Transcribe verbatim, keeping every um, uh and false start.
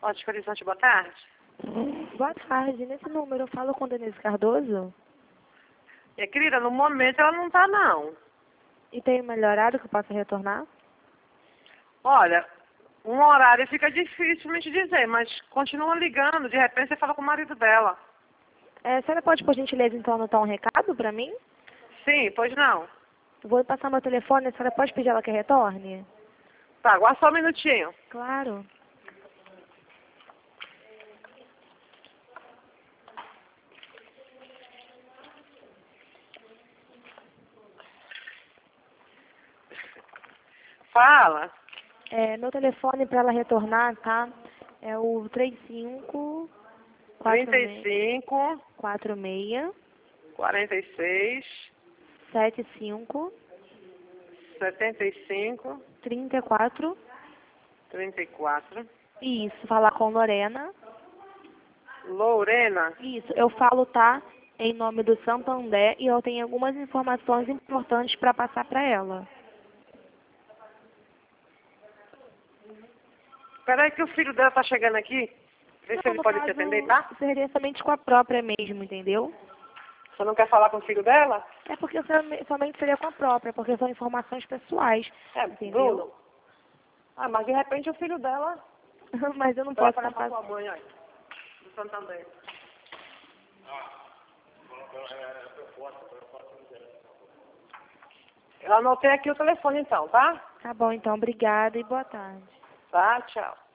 Ótica Horizonte, boa tarde. Boa tarde. Nesse número eu falo com Denise Cardoso? Minha querida, no momento ela não tá, não. E tem um melhor horário que eu possa retornar? Olha, um horário fica difícil me te dizer, mas continua ligando. De repente você fala com o marido dela. É, a senhora pode, por gentileza, então, anotar um recado para mim? Sim, pois não. Vou passar meu telefone, a senhora pode pedir ela que retorne? Tá, aguarda só um minutinho. Claro. Fala. É, meu telefone para ela retornar, tá? É o três cinco quatro trinta e cinco, seis quarenta e seis, sete cinco setenta e cinco, três quatro. trinta e quatro. Isso, falar com Lorena. Lorena. Isso, eu falo, tá? Em nome do Santander e eu tenho algumas informações importantes para passar para ela. Peraí que o filho dela tá chegando aqui. Vê se Não, ele no pode te caso, atender, tá? seria somente com a própria mesmo, entendeu? Você não quer falar com o filho dela? É porque some- somente seria com a própria, porque são informações pessoais, É, entendeu? Bruno. Ah, mas de repente o filho dela Mas eu não vai posso falar passar. com a sua mãe aí. Do Santander. Eu anotei aqui o telefone então, tá? Tá bom, então, obrigada e boa tarde. Tá, tchau.